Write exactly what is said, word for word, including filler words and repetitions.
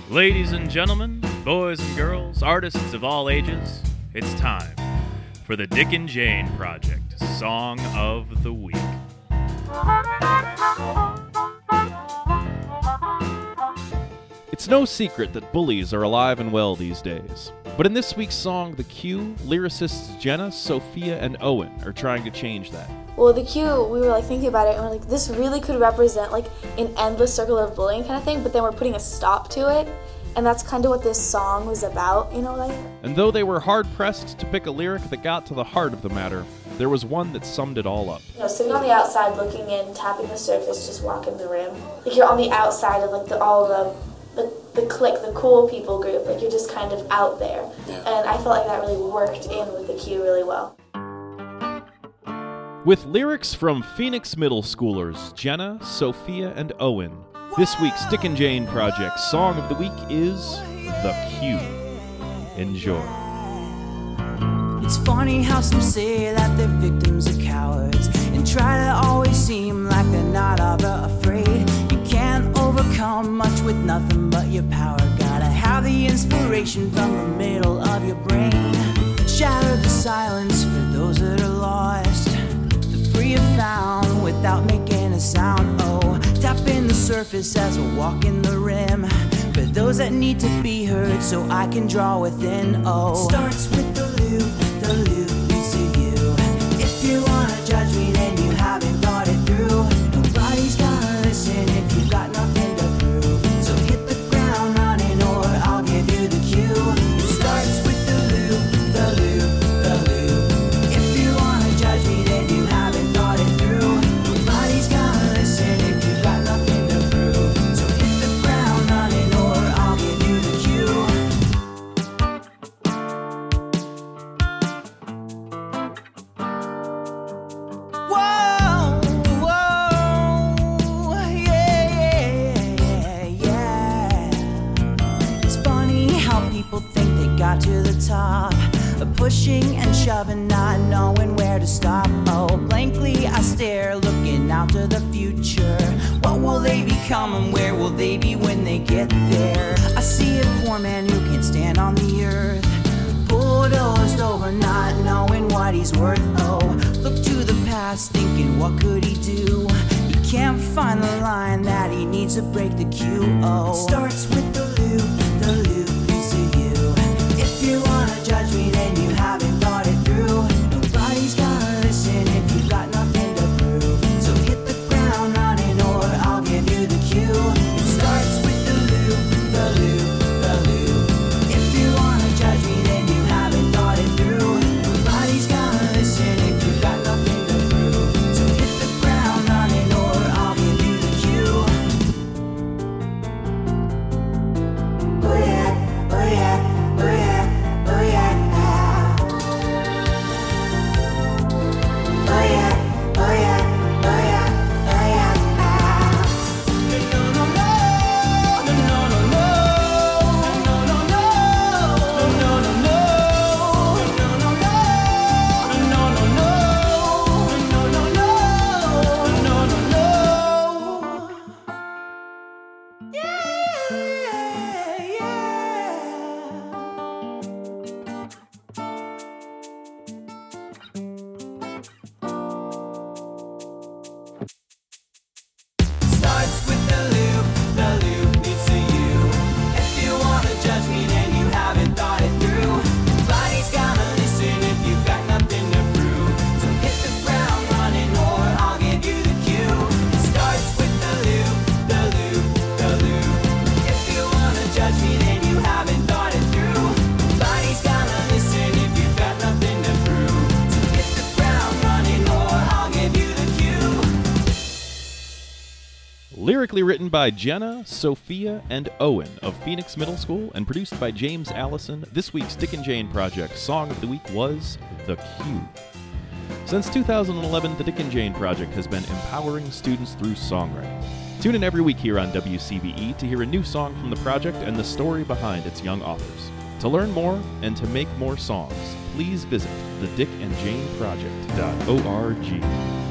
Ladies and gentlemen, boys and girls, artists of all ages, it's time for the Dick and Jane Project Song of the Week. It's no secret that bullies are alive and well these days. But in this week's song, The Q, lyricists Jenna, Sophia, and Owen are trying to change that. Well, The Q, we were like thinking about it, and we're like, this really could represent like an endless circle of bullying kind of thing, but then we're putting a stop to it, and that's kind of what this song was about, you know, like. And though they were hard-pressed to pick a lyric that got to the heart of the matter, there was one that summed it all up. You know, sitting on the outside, looking in, tapping the surface, just walking the rim. Like you're on the outside of like the all the the, the clique, the cool people group. Like you're just kind of out there, yeah. And I felt like that really worked in with The Q really well. With lyrics from Phoenix Middle Schoolers Jenna, Sophia, and Owen, this week's Dick and Jane Project Song of the Week is The Q. Enjoy. It's funny how some say that their victims are cowards and try to always seem like they're not ever afraid. You can't overcome much with nothing but your power. Gotta have the inspiration from the middle of your brain. Shatter the silence for those that are lost. The free are found without making a sound. Oh, tap in the surface as we're walking the rim. For those that need to be heard so I can draw within. Oh, starts with the loop. The loop leads to you. If you wanna judge me, then you haven't thought it through. Nobody's gonna listen if you've got nothing to prove. So hit the ground running, or I'll give you the cue. It starts with the loop, the loop, the loop. If you wanna judge me, then you haven't thought it through. Nobody's gonna listen if you've got nothing to prove. So hit the ground running, or I'll give you the cue. To the top, pushing and shoving, not knowing where to stop. Oh, blankly I stare, looking out to the future. What will they become and where will they be when they get there? I see a poor man who can't stand on the earth, bulldozed over, not knowing what he's worth. Oh, look to the past, thinking what could he do? He can't find the line that he needs to break the cue. Oh, starts with the loop, the loop. If you wanna judge me, then you haven't thought it through. Nobody's gonna listen if you've got nothing to prove. So hit the ground running, or I'll give you the cue. It starts with the loop, the loop, the loop. If you wanna judge me, then you haven't thought it through. Nobody's gonna listen if you've got nothing to prove. So hit the ground running, or I'll give you the cue. Oh yeah, oh yeah, oh yeah. Oh yeah, oh yeah, oh yeah, oh yeah, oh yeah. No, no, no, no, no, no, no, no, no, no, no, no, no, no, no. Yeah, yeah. Starts with the loop, the loop leads to you. If you wanna judge me, then you haven't thought it through. Nobody's gonna listen if you've got nothing to prove. So hit the ground running, or I'll give you the cue. It starts with the loop, the loop, the loop. If you wanna judge me, then you haven't thought it through. Nobody's gonna listen if you've got nothing to prove. So hit the ground running, or I'll give you the cue. Lyrically written by Jenna, Sophia, and Owen of Phoenix Middle School and produced by James Allison, this week's Dick and Jane Project Song of the Week was The Q. Since two thousand eleven, the Dick and Jane Project has been empowering students through songwriting. Tune in every week here on W C B E to hear a new song from the project and the story behind its young authors. To learn more and to make more songs, please visit the dick and jane project dot org.